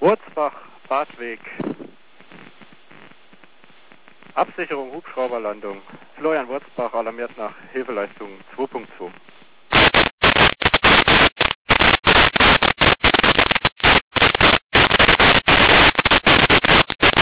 Wurzbach, Badweg. Absicherung Hubschrauberlandung. Florian Wurzbach alarmiert nach Hilfeleistung 2.2.